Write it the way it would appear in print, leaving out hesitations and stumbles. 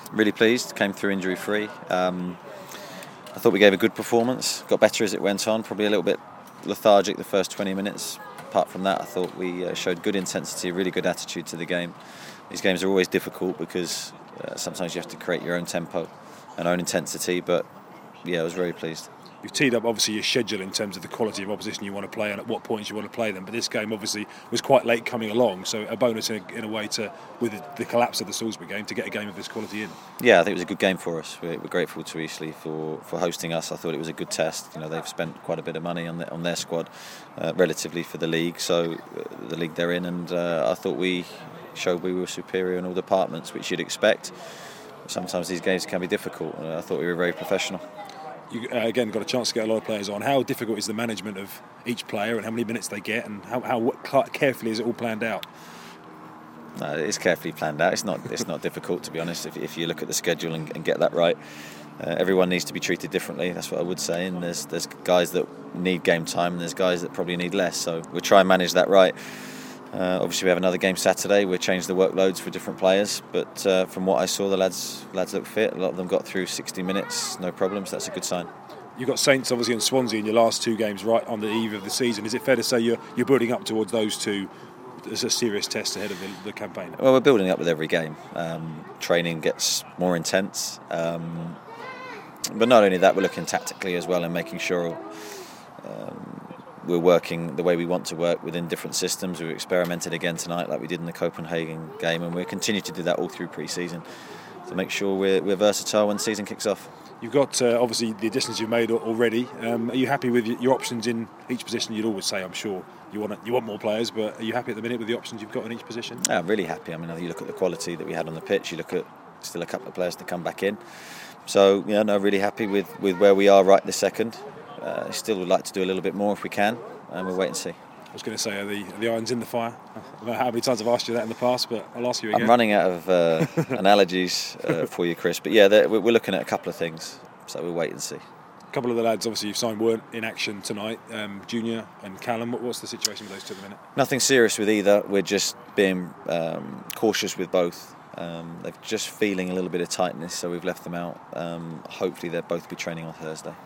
Really pleased. Came through injury free. I thought we gave a good performance. Got better as it went on. Probably a little bit lethargic the first 20 minutes. Apart from that, I thought we showed good intensity, really good attitude to the game. These games are always difficult because sometimes you have to create your own tempo and own intensity. But yeah, I was very pleased. You've teed up obviously your schedule in terms of the quality of opposition you want to play and at what points you want to play them, but this game obviously was quite late coming along, so a bonus in a way to, with the collapse of the Salisbury game, to get a game of this quality in. Yeah, I think it was a good game for us. We're grateful to Eastleigh for hosting us. I thought it was a good test. They've spent quite a bit of money on their squad, relatively for the league, so the league they're in, and I thought we showed we were superior in all departments, which you'd expect. Sometimes these games can be difficult. I thought we were very professional. You again got a chance to get a lot of players on. How difficult is the management of each player and how many minutes they get, and how carefully is it all planned out? No, it's carefully planned out. It's not difficult, to be honest. If you look at the schedule and get that right, everyone needs to be treated differently. That's what I would say. And there's guys that need game time, and there's guys that probably need less. So we'll try and manage that right. Obviously, we have another game Saturday. We'll change the workloads for different players. But from what I saw, the lads look fit. A lot of them got through 60 minutes, no problems. That's a good sign. You've got Saints, obviously, and Swansea in your last two games right on the eve of the season. Is it fair to say you're building up towards those two as a serious test ahead of the campaign? Well, we're building up with every game. Training gets more intense. But not only that, we're looking tactically as well and making sure we're working the way we want to work within different systems. We've experimented again tonight like we did in the Copenhagen game, and we'll continue to do that all through pre-season to make sure we're versatile when the season kicks off. You've got obviously the additions you've made already. Are you happy with your options in each position? You'd always say, I'm sure, you want more players, but are you happy at the minute with the options you've got in each position? Yeah, I'm really happy. I mean, you look at the quality that we had on the pitch, you look at still a couple of players to come back in. So, really happy with where we are right this second. Still would like to do a little bit more if we can, and we'll wait and see. I was going to say, are the irons in the fire? I don't know how many times I've asked you that in the past, but I'll ask you again. I'm running out of analogies for you, Chris. But yeah, we're looking at a couple of things, so we'll wait and see. A couple of the lads, obviously, you've signed weren't in action tonight. Junior and Callum, what's the situation with those two at the minute? Nothing serious with either. We're just being cautious with both. They're just feeling a little bit of tightness, so we've left them out. Hopefully they'll both be training on Thursday.